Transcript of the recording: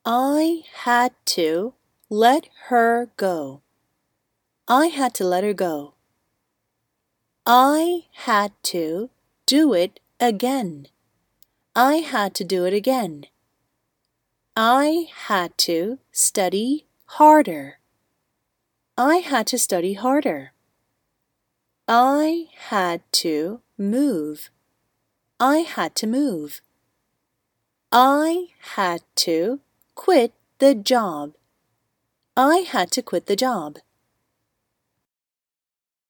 I had to let her go. I had to let her go. I had to do it again. I had to do it again. I had to study harder. I had to study harder. I had to move. I had to move. I had to quit the job. I had to quit the job.